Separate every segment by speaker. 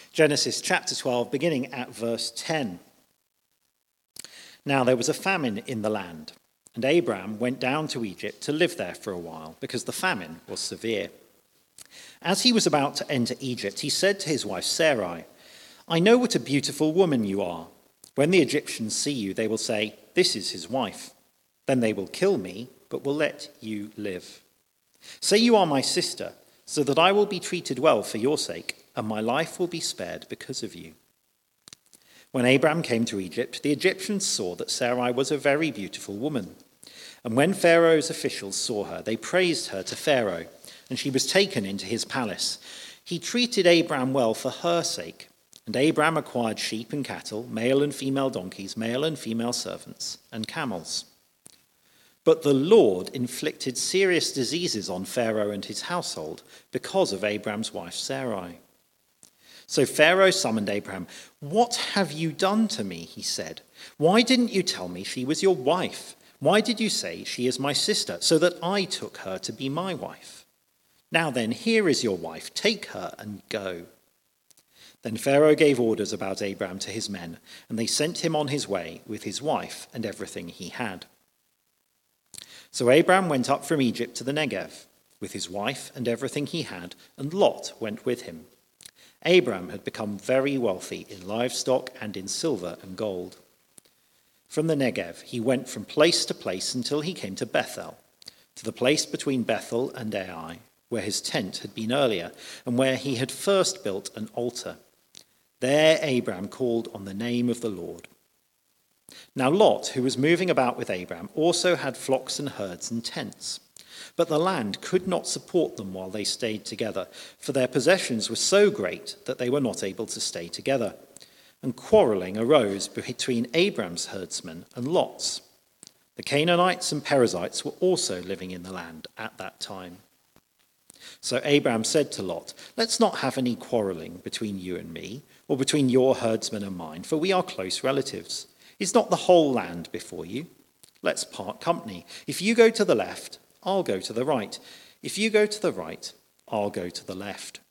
Speaker 1: Genesis chapter 12, beginning at verse 10. Now there was a famine in the land, and Abram went down to Egypt to live there for a while, because the famine was severe. As he was about to enter Egypt, he said to his wife Sarai, "I know what a beautiful woman you are. When the Egyptians see you, they will say, 'This is his wife.' Then they will kill me, but will let you live. Say you are my sister, so that I will be treated well for your sake, and my life will be spared because of you." When Abram came to Egypt, the Egyptians saw that Sarai was a very beautiful woman. And when Pharaoh's officials saw her, they praised her to Pharaoh, and she was taken into his palace. He treated Abram well for her sake, and Abram acquired sheep and cattle, male and female donkeys, male and female servants, and camels. But the Lord inflicted serious diseases on Pharaoh and his household because of Abram's wife Sarai. So Pharaoh summoned Abram. "What have you done to me?" he said. "Why didn't you tell me she was your wife? Why did you say she is my sister, so that I took her to be my wife? Now then, here is your wife. Take her and go." Then Pharaoh gave orders about Abram to his men, and they sent him on his way with his wife and everything he had. So Abram went up from Egypt to the Negev, with his wife and everything he had, and Lot went with him. Abram had become very wealthy in livestock and in silver and gold. From the Negev he went from place to place until he came to Bethel, to the place between Bethel and Ai, where his tent had been earlier, and where he had first built an altar. There Abram called on the name of the Lord. Now Lot, who was moving about with Abram, also had flocks and herds and tents. But the land could not support them while they stayed together, for their possessions were so great that they were not able to stay together. And quarreling arose between Abram's herdsmen and Lot's. The Canaanites and Perizzites were also living in the land at that time. So Abram said to Lot, "Let's not have any quarreling between you and me, or between your herdsmen and mine, for we are close relatives. Is not the whole land before you? Let's part company. If you go to the left, I'll go to the right. If you go to the right, I'll go to the left."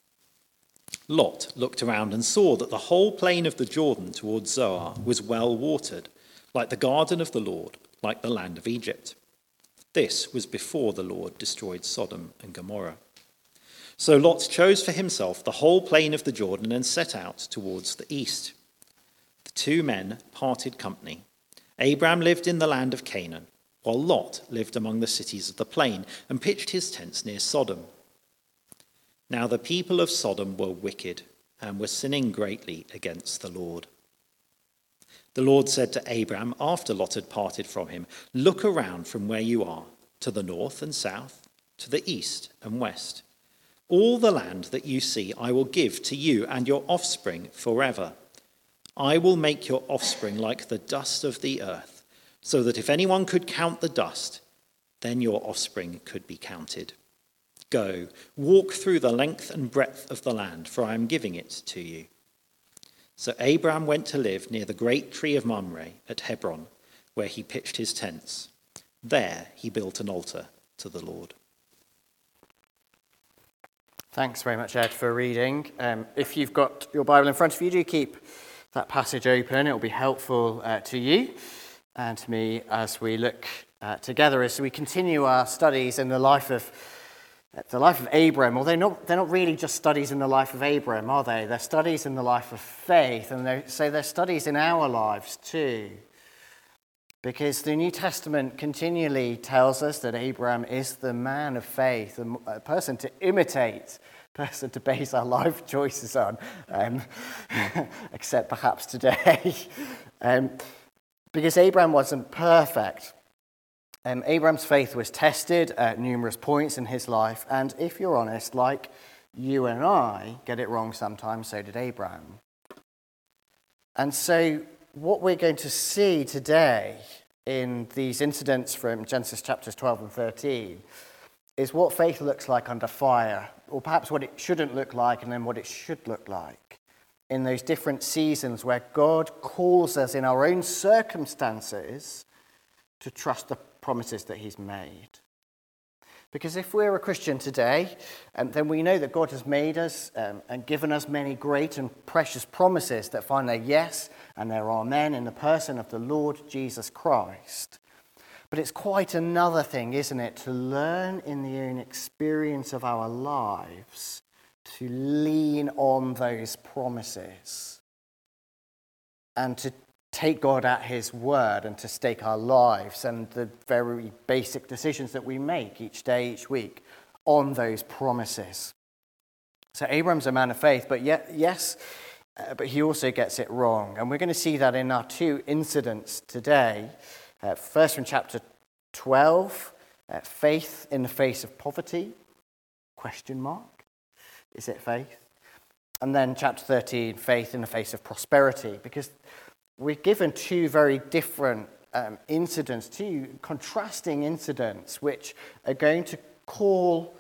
Speaker 1: Lot looked around and saw that the whole plain of the Jordan towards Zoar was well watered, like the garden of the Lord, like the land of Egypt. This was before the Lord destroyed Sodom and Gomorrah. So Lot chose for himself the whole plain of the Jordan and set out towards the east. The two men parted company. Abram lived in the land of Canaan, while Lot lived among the cities of the plain and pitched his tents near Sodom. Now the people of Sodom were wicked and were sinning greatly against the Lord. The Lord said to Abram after Lot had parted from him, "Look around from where you are, to the north and south, to the east and west. All the land that you see I will give to you and your offspring forever. I will make your offspring like the dust of the earth, so that if anyone could count the dust, then your offspring could be counted. Go, walk through the length and breadth of the land, for I am giving it to you." So Abram went to live near the great tree of Mamre at Hebron, where he pitched his tents. There he built an altar to the Lord.
Speaker 2: Thanks very much, Ed, for reading. If you've got your Bible in front of you, do keep that passage open. It will be helpful to you and to me as we look together as we continue our studies in the life of Abram. Well, they're not really just studies in the life of Abram, are they? They're studies in the life of faith, and they're studies in our lives too. Because the New Testament continually tells us that Abram is the man of faith, a person to imitate, a person to base our life choices on, except perhaps today. Because Abram wasn't perfect. Abram's faith was tested at numerous points in his life, and if you're honest, like you and I get it wrong sometimes, so did Abram. And so what we're going to see today in these incidents from Genesis chapters 12 and 13 is what faith looks like under fire, or perhaps what it shouldn't look like and then what it should look like in those different seasons where God calls us in our own circumstances to trust the promises that he's made. Because if we're a Christian today, then we know that God has made us and given us many great and precious promises that find their yes and their amen in the person of the Lord Jesus Christ. But it's quite another thing, isn't it, to learn in the own experience of our lives to lean on those promises and to take God at his word and to stake our lives and the very basic decisions that we make each day, each week on those promises. So Abram's a man of faith, but but he also gets it wrong. And we're going to see that in our two incidents today. First from chapter 12, faith in the face of poverty, ? Is it faith? And then chapter 13, faith in the face of prosperity, because we're given two very different incidents, two contrasting incidents, which are going to call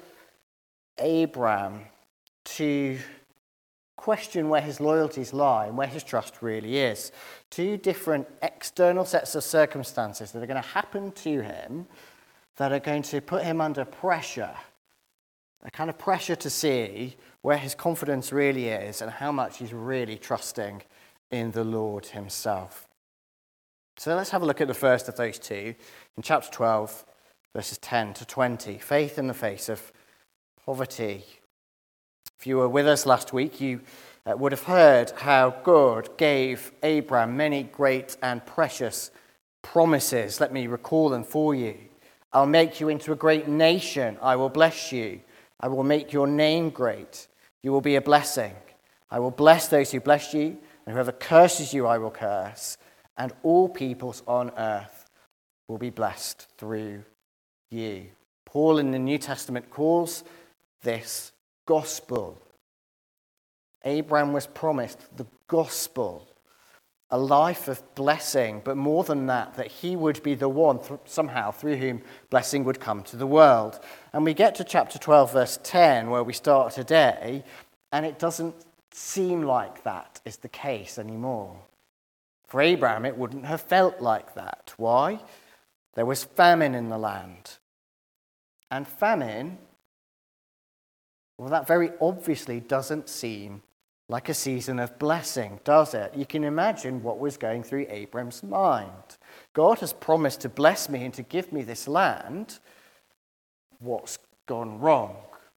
Speaker 2: Abram to question where his loyalties lie and where his trust really is. Two different external sets of circumstances that are going to happen to him that are going to put him under pressure, a kind of pressure to see where his confidence really is and how much he's really trusting in the Lord himself. So let's have a look at the first of those two in chapter 12, verses 10 to 20. Faith in the face of poverty. If you were with us last week, you would have heard how God gave Abram many great and precious promises. Let me recall them for you. I'll make you into a great nation. I will bless you. I will make your name great. You will be a blessing. I will bless those who bless you, and whoever curses you, I will curse. And all peoples on earth will be blessed through you. Paul in the New Testament calls this gospel. Abram was promised the gospel, a life of blessing, but more than that, that he would be the one somehow through whom blessing would come to the world. And we get to chapter 12, verse 10, where we start today, and it doesn't seem like that is the case anymore. For Abraham, it wouldn't have felt like that. Why? There was famine in the land. And famine, well, that very obviously doesn't seem like a season of blessing, does it? You can imagine what was going through Abram's mind. God has promised to bless me and to give me this land. What's gone wrong?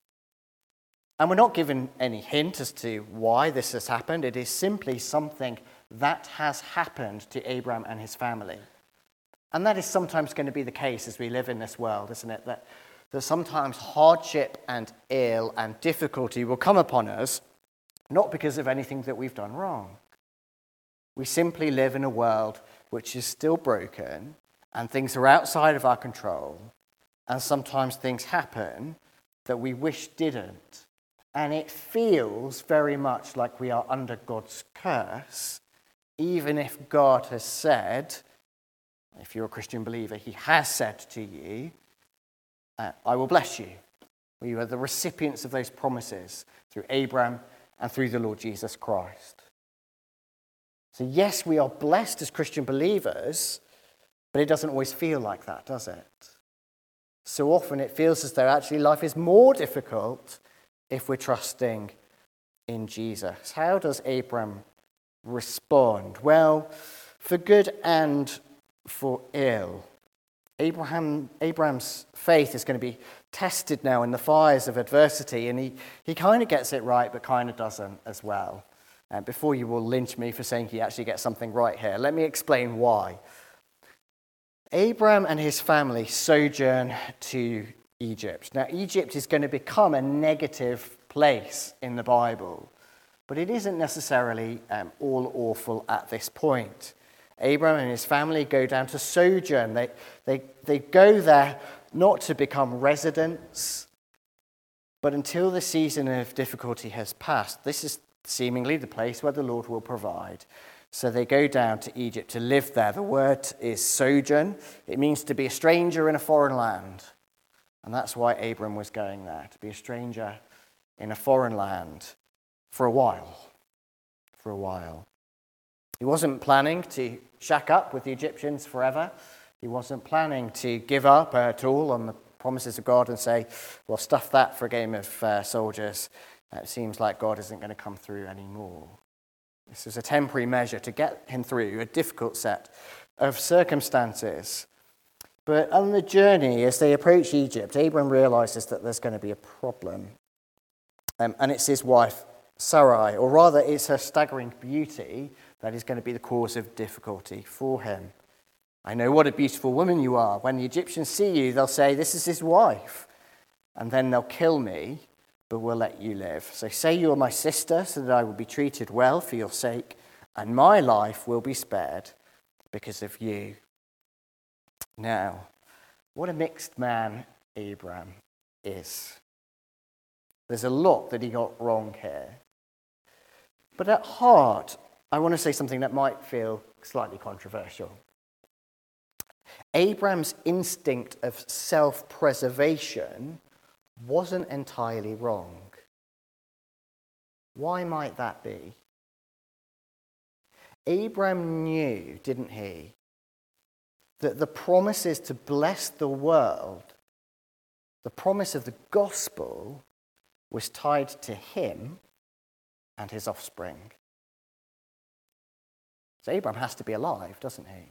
Speaker 2: And we're not given any hint as to why this has happened. It is simply something that has happened to Abram and his family. And that is sometimes going to be the case as we live in this world, isn't it? That sometimes hardship and ill and difficulty will come upon us, not because of anything that we've done wrong. We simply live in a world which is still broken, and things are outside of our control, and sometimes things happen that we wish didn't. And it feels very much like we are under God's curse, even if God has said, if you're a Christian believer, he has said to you, I will bless you. We are the recipients of those promises through Abraham and through the Lord Jesus Christ. So yes, we are blessed as Christian believers, but it doesn't always feel like that, does it? So often it feels as though actually life is more difficult if we're trusting in Jesus. How does Abram respond? Well, for good and for ill. Abraham's faith is going to be tested now in the fires of adversity, and he kind of gets it right, but kind of doesn't as well. Before you will lynch me for saying he actually gets something right here, let me explain why. Abram and his family sojourn to Egypt. Now, Egypt is going to become a negative place in the Bible, but it isn't necessarily all awful at this point. Abram and his family go down to sojourn. They go there not to become residents, but until the season of difficulty has passed. This is seemingly the place where the Lord will provide. So they go down to Egypt to live there. The word is sojourn. It means to be a stranger in a foreign land. And that's why Abram was going there, to be a stranger in a foreign land for a while. For a while. He wasn't planning to shack up with the Egyptians forever. He wasn't planning to give up at all on the promises of God and say, well, stuff that for a game of soldiers. It seems like God isn't going to come through anymore. This is a temporary measure to get him through a difficult set of circumstances. But on the journey, as they approach Egypt, Abram realizes that there's going to be a problem. And it's his wife, Sarai, or rather it's her staggering beauty that is going to be the cause of difficulty for him. I know what a beautiful woman you are. When the Egyptians see you, they'll say, this is his wife. And then they'll kill me, but we'll let you live. So say you are my sister, so that I will be treated well for your sake, and my life will be spared because of you. Now, what a mixed man Abram is. There's a lot that he got wrong here. But at heart, I want to say something that might feel slightly controversial. Abram's instinct of self-preservation wasn't entirely wrong. Why might that be? Abram knew, didn't he, that the promises to bless the world, the promise of the gospel, was tied to him and his offspring. So Abram has to be alive, doesn't he?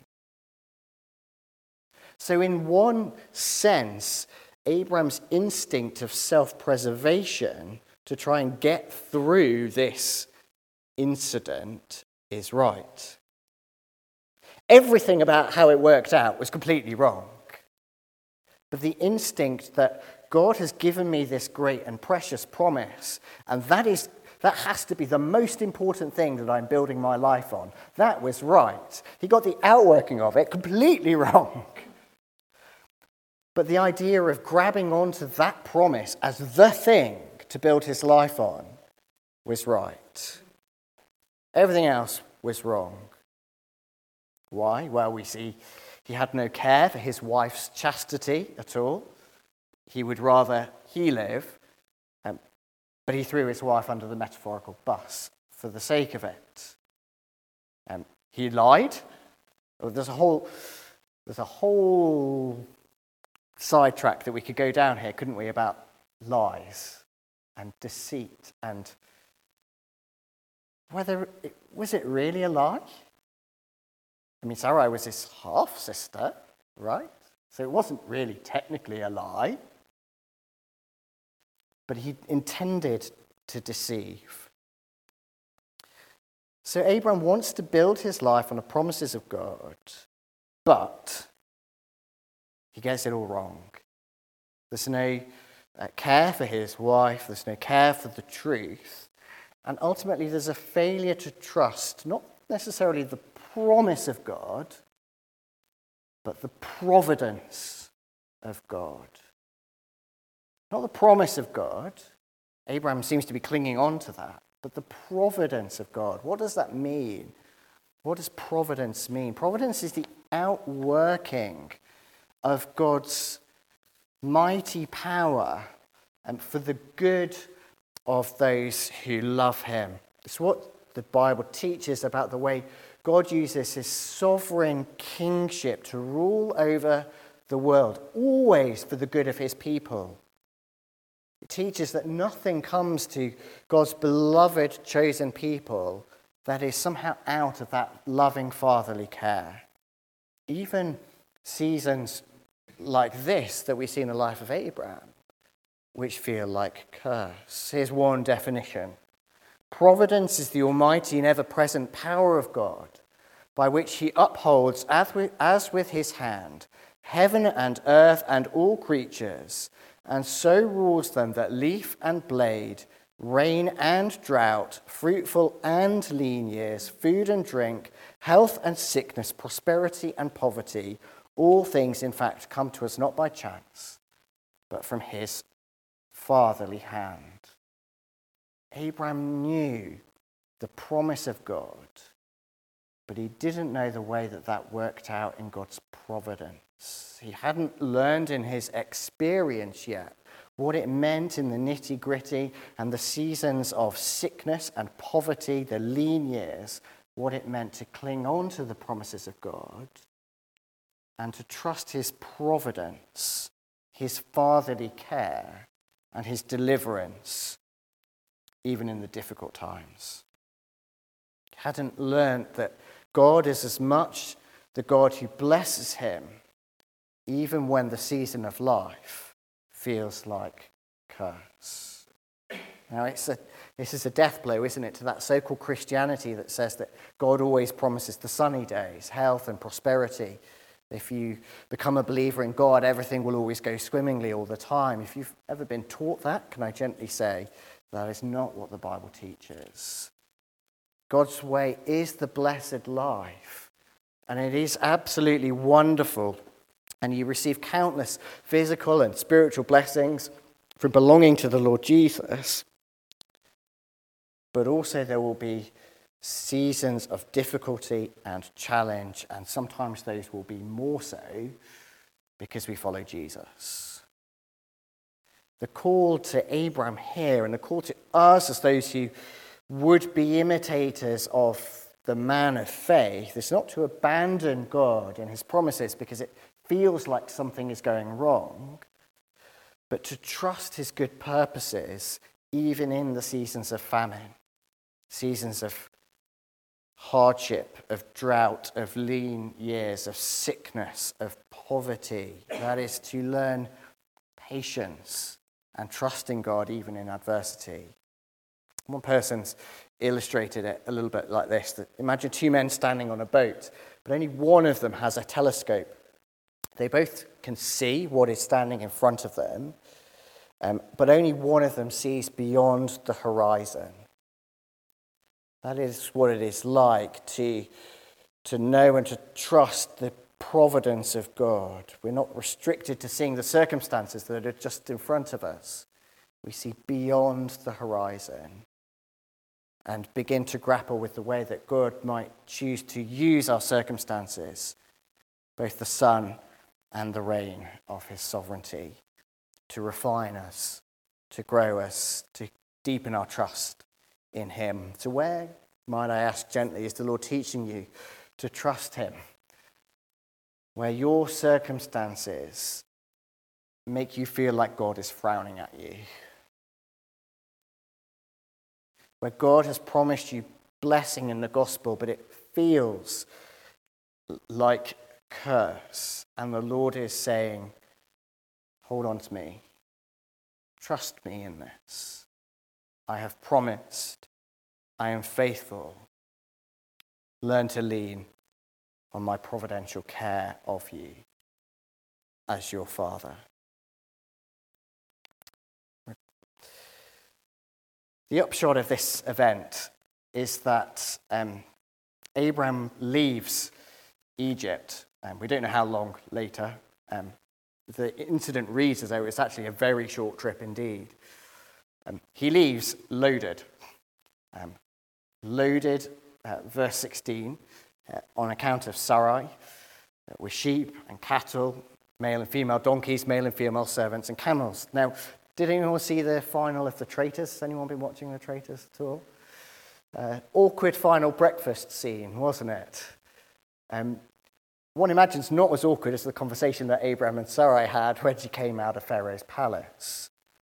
Speaker 2: So in one sense, Abram's instinct of self-preservation to try and get through this incident is right. Everything about how it worked out was completely wrong. But the instinct that God has given me this great and precious promise, and that has to be the most important thing that I'm building my life on, that was right. He got the outworking of it completely wrong. But the idea of grabbing onto that promise as the thing to build his life on was right. Everything else was wrong. Why? Well, we see he had no care for his wife's chastity at all. He would rather he live, but he threw his wife under the metaphorical bus for the sake of it. He lied. There's a whole sidetrack that we could go down here, couldn't we, about lies and deceit and was it really a lie? I mean, Sarai was his half-sister, right? So it wasn't really technically a lie. But he intended to deceive. So Abram wants to build his life on the promises of God, but he gets it all wrong. There's no care for his wife, there's no care for the truth, and ultimately there's a failure to trust, not necessarily the promise of God, but the providence of God. Not the promise of God. Abraham seems to be clinging on to that, but the providence of God. What does that mean? What does providence mean? Providence is the outworking of God's mighty power and for the good of those who love him. It's what the Bible teaches about the way God uses his sovereign kingship to rule over the world, always for the good of his people. It teaches that nothing comes to God's beloved chosen people that is somehow out of that loving fatherly care. Even seasons like this that we see in the life of Abraham, which feel like curse. Here's one definition. Providence is the almighty and ever-present power of God, by which he upholds, as with his hand, heaven and earth and all creatures, and so rules them that leaf and blade, rain and drought, fruitful and lean years, food and drink, health and sickness, prosperity and poverty, all things, in fact, come to us not by chance, but from his fatherly hand. Abraham knew the promise of God, but he didn't know the way that worked out in God's providence. He hadn't learned in his experience yet what it meant in the nitty-gritty and the seasons of sickness and poverty, the lean years, what it meant to cling on to the promises of God and to trust his providence. his fatherly care and his deliverance, even in the difficult times. He hadn't learned that God is as much the God who blesses him, even when the season of life feels like curse. Now, this is a death blow, isn't it, to that so-called Christianity that says that God always promises the sunny days, health and prosperity. If you become a believer in God, everything will always go swimmingly all the time. If you've ever been taught that, can I gently say that is not what the Bible teaches. God's way is the blessed life, and it is absolutely wonderful. And you receive countless physical and spiritual blessings from belonging to the Lord Jesus. But also there will be seasons of difficulty and challenge, and sometimes those will be more so because we follow Jesus. The call to Abraham here and the call to us as those who would be imitators of the man of faith is not to abandon God and his promises because it feels like something is going wrong, but to trust his good purposes even in the seasons of famine, seasons of hardship, of drought, of lean years, of sickness, of poverty. That is to learn patience and trust in God even in adversity. One person's illustrated it a little bit like this. That imagine two men standing on a boat, but only one of them has a telescope. They both can see what is standing in front of them, but only one of them sees beyond the horizon. That is what it is like to know and to trust the providence of God. We're not restricted to seeing the circumstances that are just in front of us. We see beyond the horizon and begin to grapple with the way that God might choose to use our circumstances, both the sun and the rain of his sovereignty, to refine us, to grow us, to deepen our trust in him. So where, might I ask gently, is the Lord teaching you to trust him? Where your circumstances make you feel like God is frowning at you. Where God has promised you blessing in the gospel, but it feels like curse. And the Lord is saying, hold on to me. Trust me in this. I have promised. I am faithful. Learn to lean on my providential care of you as your Father. The upshot of this event is that Abraham leaves Egypt. We don't know how long later. The incident reads as though it's actually a very short trip indeed. He leaves loaded. Verse 16, on account of Sarai, with sheep and cattle, male and female donkeys, male and female servants, and camels. Now, did anyone see the final of The Traitors? Has anyone been watching The Traitors at all? Awkward final breakfast scene, wasn't it? One imagines not as awkward as the conversation that Abraham and Sarai had when she came out of Pharaoh's palace.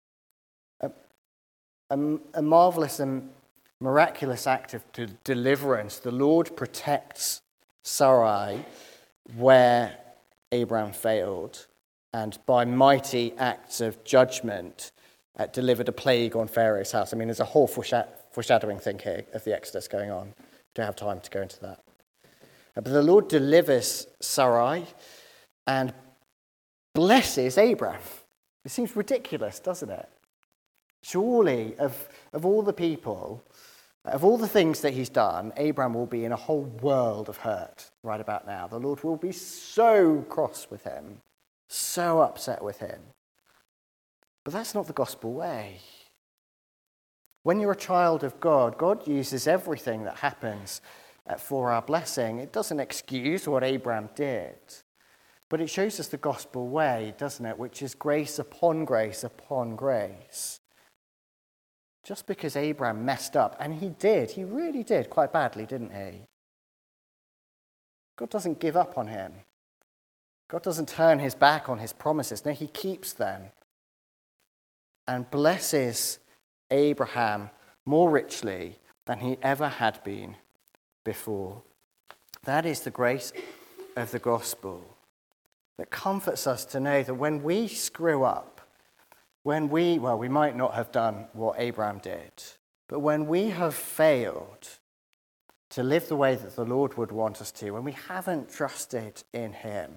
Speaker 2: A marvelous and miraculous act of deliverance. The Lord protects Sarai where Abraham failed, and by mighty acts of judgment delivered a plague on Pharaoh's house. I mean, there's a whole foreshadowing thing here of the Exodus going on. Don't have time to go into that. But the Lord delivers Sarai and blesses Abraham. It seems ridiculous, doesn't it? Surely, of all the people, of all the things that he's done, Abraham will be in a whole world of hurt right about now. The Lord will be so cross with him, so upset with him. But that's not the gospel way. When you're a child of God, God uses everything that happens for our blessing. It doesn't excuse what Abraham did, but it shows us the gospel way, doesn't it? Which is grace upon grace upon grace. Just because Abraham messed up, and he really did quite badly, didn't he? God doesn't give up on him. God doesn't turn his back on his promises. No, he keeps them and blesses Abraham more richly than he ever had been before. That is the grace of the gospel that comforts us to know that when we screw up, we might not have done what Abraham did, but when we have failed to live the way that the Lord would want us to, when we haven't trusted in him,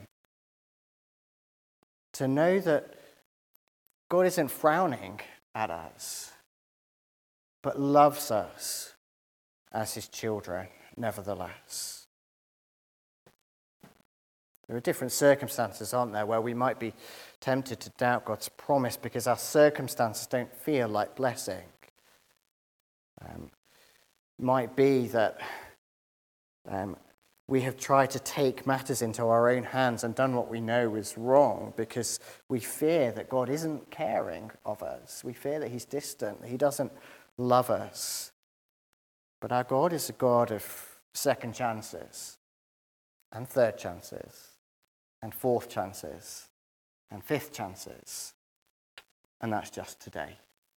Speaker 2: to know that God isn't frowning at us, but loves us as his children, nevertheless. There are different circumstances, aren't there, where we might be tempted to doubt God's promise because our circumstances don't feel like blessing. Might be that we have tried to take matters into our own hands and done what we know is wrong because we fear that God isn't caring of us. We fear that he's distant, that he doesn't love us. But our God is a God of second chances and third chances and fourth chances and fifth chances. And that's just today.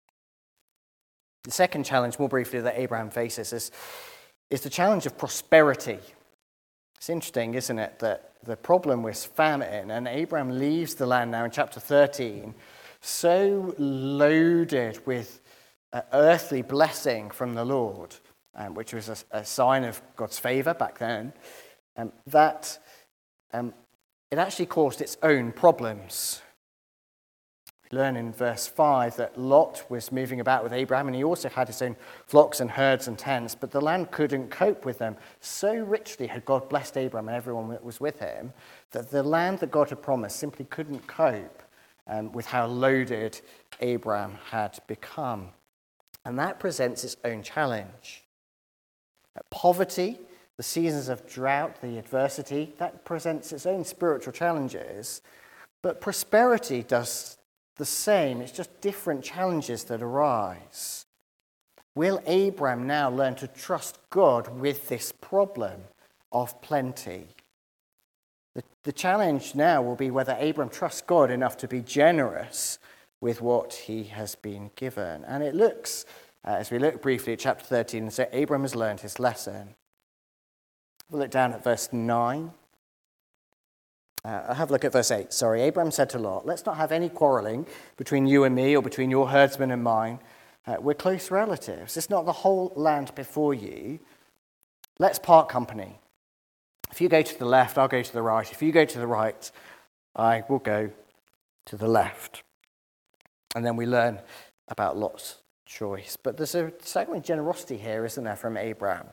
Speaker 2: The second challenge, more briefly, that Abraham faces is the challenge of prosperity. It's interesting, isn't it, that the problem was famine, and Abraham leaves the land now in chapter 13 so loaded with earthly blessing from the Lord, which was a sign of God's favor back then, that it actually caused its own problems. We learn in verse 5 that Lot was moving about with Abraham, and he also had his own flocks and herds and tents, but the land couldn't cope with them. So richly had God blessed Abraham and everyone that was with him, that the land that God had promised simply couldn't cope with how loaded Abraham had become. And that presents its own challenge. Poverty, the seasons of drought, the adversity, that presents its own spiritual challenges, but prosperity does the same. It's just different challenges that arise. Will Abraham now learn to trust God with this problem of plenty? The challenge now will be whether Abraham trusts God enough to be generous with what he has been given. And it looks, as we look briefly at chapter 13, so Abraham has learned his lesson. We'll look down at verse 9. I'll have a look at verse 8. Abraham said to Lot, "Let's not have any quarreling between you and me or between your herdsmen and mine. We're close relatives. It's not the whole land before you. Let's part company. If you go to the left, I'll go to the right. If you go to the right, I will go to the left." And then we learn about Lot's choice. But there's a staggering generosity here, isn't there, from Abraham?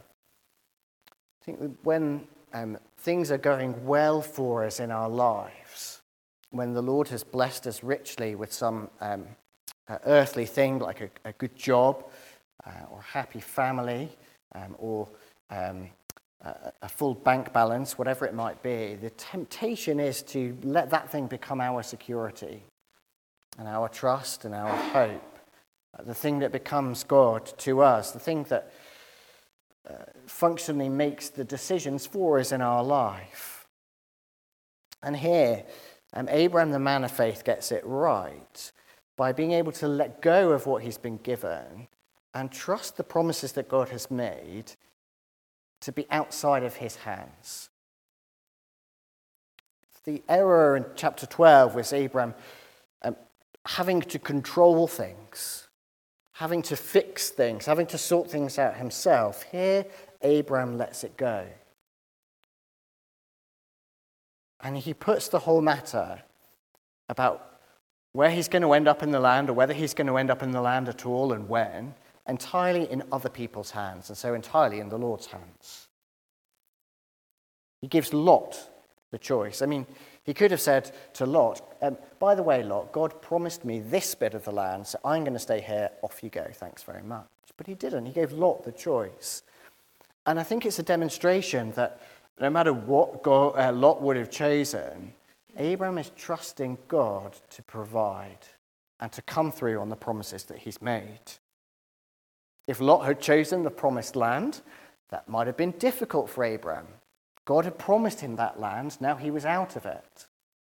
Speaker 2: I think that when things are going well for us in our lives, when the Lord has blessed us richly with some earthly thing like a good job or a happy family or a full bank balance, whatever it might be, the temptation is to let that thing become our security and our trust and our hope, the thing that becomes God to us, the thing that functionally makes the decisions for us in our life. And here, Abraham, the man of faith, gets it right by being able to let go of what he's been given and trust the promises that God has made to be outside of his hands. The error in chapter 12 was Abraham having to control things, having to fix things, having to sort things out himself. Here, Abraham lets it go. And he puts the whole matter about where he's going to end up in the land or whether he's going to end up in the land at all and when, entirely in other people's hands, and so entirely in the Lord's hands. He gives Lot the choice. I mean, he could have said to Lot, by the way, Lot, God promised me this bit of the land, so I'm going to stay here. Off you go. Thanks very much. But he didn't. He gave Lot the choice. And I think it's a demonstration that no matter what Lot would have chosen, Abraham is trusting God to provide and to come through on the promises that he's made. If Lot had chosen the promised land, that might have been difficult for Abraham. God had promised him that land, now he was out of it.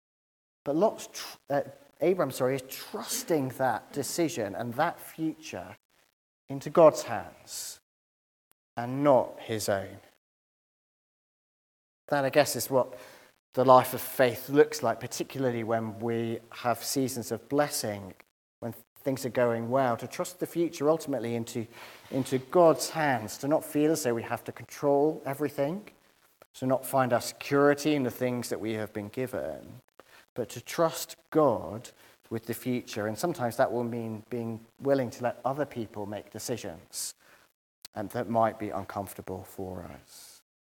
Speaker 2: But Abram is trusting that decision and that future into God's hands and not his own. That, I guess, is what the life of faith looks like, particularly when we have seasons of blessing, when things are going well, to trust the future ultimately into God's hands, to not feel as though we have to control everything, to not find our security in the things that we have been given, but to trust God with the future. And sometimes that will mean being willing to let other people make decisions, and that might be uncomfortable for us.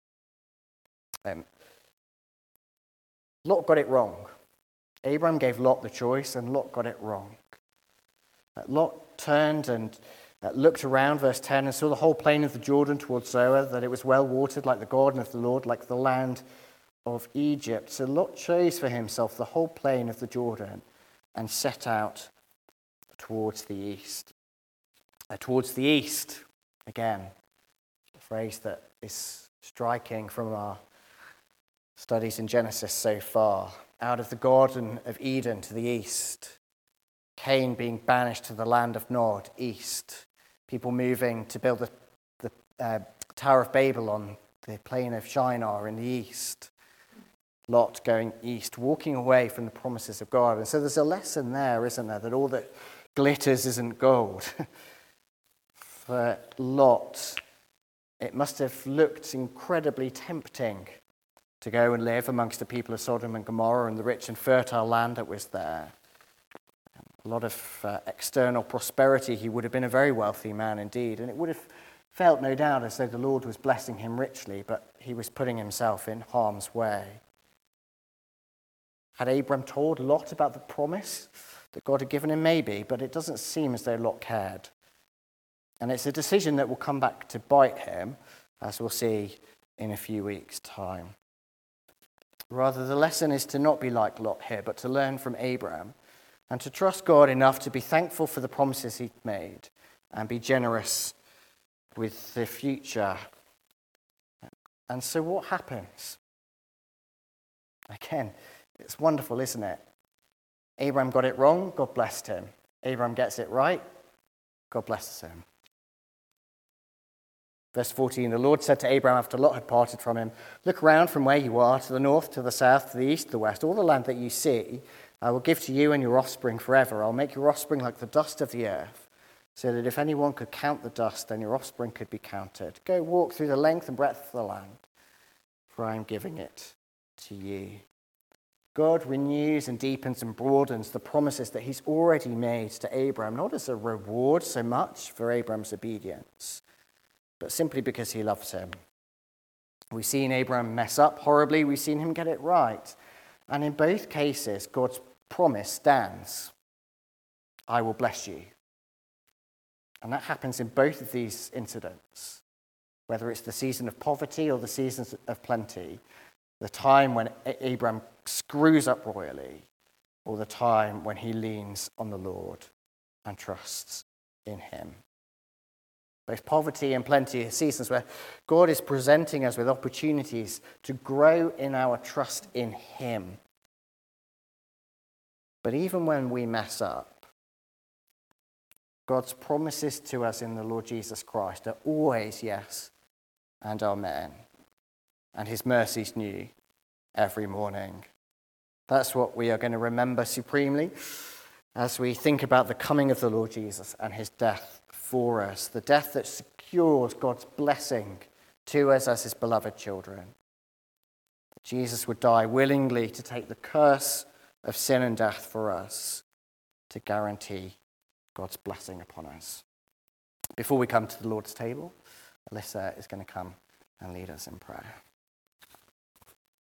Speaker 2: Lot got it wrong. Abram gave Lot the choice, and Lot got it wrong. Lot turned and looked around, verse 10, and saw the whole plain of the Jordan towards Zoar, that it was well watered, like the garden of the Lord, like the land of Egypt. So Lot chose for himself the whole plain of the Jordan and set out towards the east. Towards the east, again, a phrase that is striking from our studies in Genesis so far. Out of the Garden of Eden to the east. Cain being banished to the land of Nod, east. People moving to build the Tower of Babel on the plain of Shinar in the east. Lot going east, walking away from the promises of God. And so there's a lesson there, isn't there, that all that glitters isn't gold. For Lot, it must have looked incredibly tempting to go and live amongst the people of Sodom and Gomorrah and the rich and fertile land that was there. A lot of external prosperity. He would have been a very wealthy man indeed, and it would have felt, no doubt, as though the Lord was blessing him richly, but he was putting himself in harm's way. Had Abram told Lot about the promise that God had given him? Maybe, but it doesn't seem as though Lot cared. And it's a decision that will come back to bite him, as we'll see in a few weeks' time. Rather, the lesson is to not be like Lot here, but to learn from Abram and to trust God enough to be thankful for the promises he'd made and be generous with the future. And so what happens? Again, it's wonderful, isn't it? Abram got it wrong, God blessed him. Abram gets it right, God blesses him. Verse 14, the Lord said to Abram after Lot had parted from him, look around from where you are, to the north, to the south, to the east, to the west. All the land that you see, I will give to you and your offspring forever. I'll make your offspring like the dust of the earth, so that if anyone could count the dust, then your offspring could be counted. Go walk through the length and breadth of the land, for I am giving it to you. God renews and deepens and broadens the promises that he's already made to Abram, not as a reward so much for Abram's obedience, but simply because he loves him. We've seen Abram mess up horribly. We've seen him get it right. And in both cases, God's promise stands. I will bless you. And that happens in both of these incidents, whether it's the season of poverty or the seasons of plenty, the time when Abram screws up royally, or the time when he leans on the Lord and trusts in him. Both poverty and plenty are seasons where God is presenting us with opportunities to grow in our trust in him. But even when we mess up, God's promises to us in the Lord Jesus Christ are always yes and amen. And his mercies new every morning. That's what we are going to remember supremely as we think about the coming of the Lord Jesus and his death for us, the death that secures God's blessing to us as his beloved children. Jesus would die willingly to take the curse of sin and death for us, to guarantee God's blessing upon us. Before we come to the Lord's table, Alyssa is going to come and lead us in prayer.